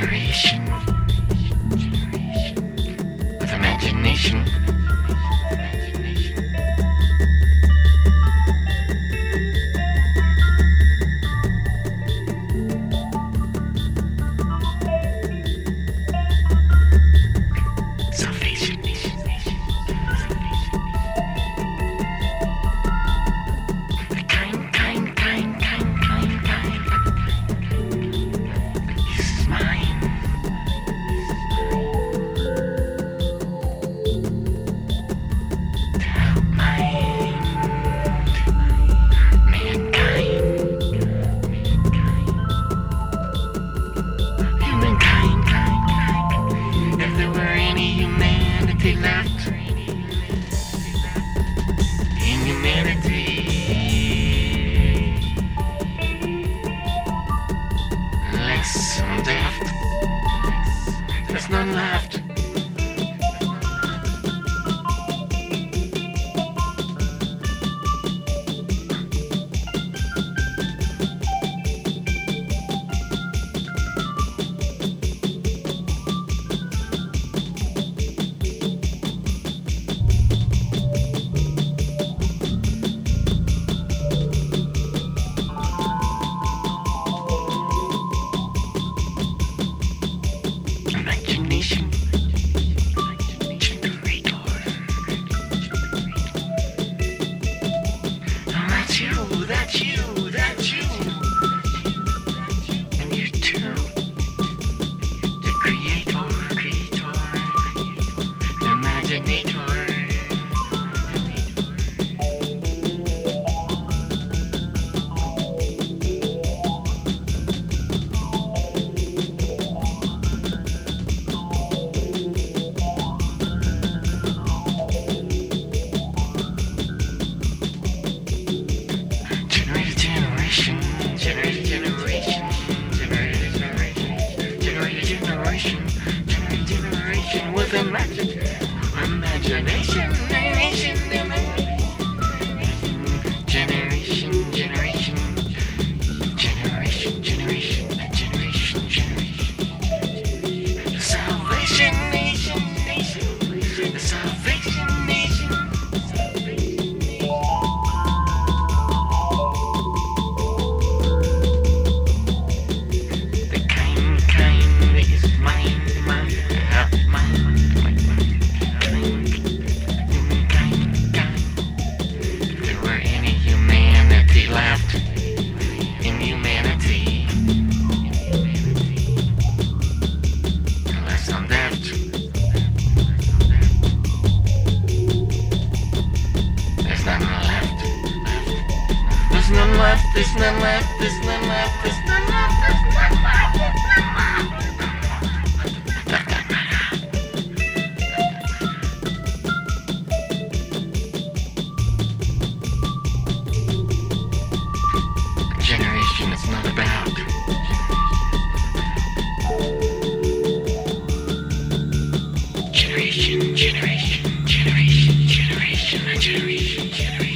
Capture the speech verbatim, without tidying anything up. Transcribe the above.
generation with imagination. Salvation. The kind, kind, kind, kind, kind, kind is mine. Mind, mankind, humankind. If there were any humanity left in humanity, less and left, there's none left. Imagination generator. Oh, that's you, that's you, that's you. And you too. The creator, creator, the imaginator. Generation, generation, generation, generation, generation, generation, generation, generation with imagine, imagination, generation, generation, generation, generation, generation, generation, generation. The Salvation Nation, nation, the Salvation Nation. Left in humanity, unless I'm left, there's none left. There's none left. There's none left. There's none left. There's none left. There's none left. There's none Generation is not about generation, generation, generation, generation, generation, generation.